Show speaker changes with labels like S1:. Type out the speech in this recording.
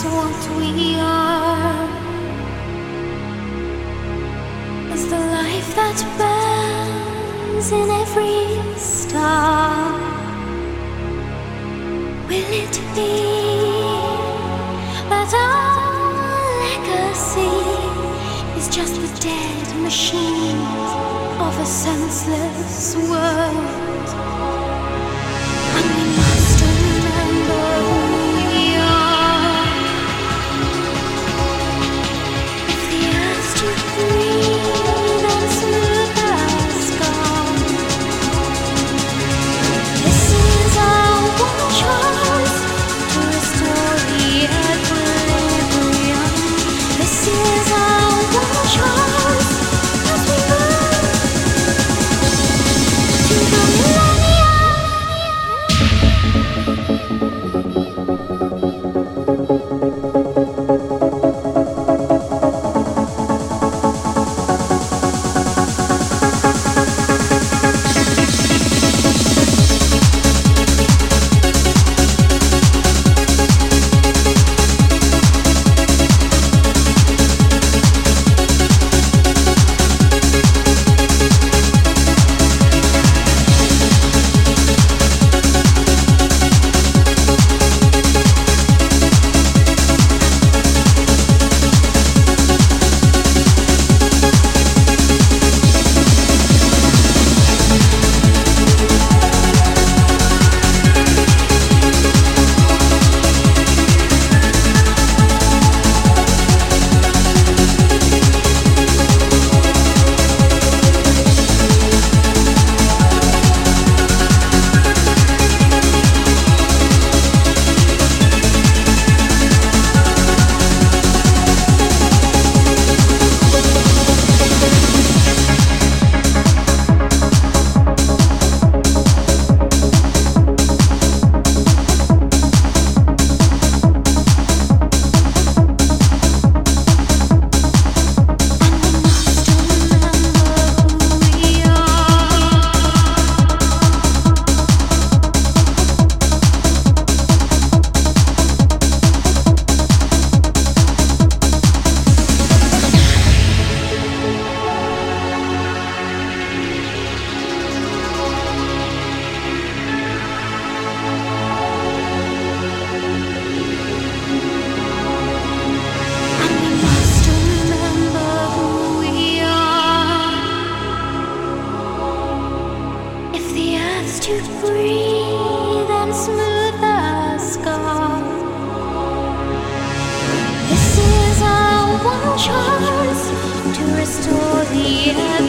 S1: what we are, is the life that burns in every star. Will it be that our legacy is just the dead machines of a senseless world? And we must remember who we are. If the earth's too free, then smooth our sky. This is our one chance to restore the equilibrium. This is our one chance as we move to the to breathe and smooth the sky. This is our one chance to restore the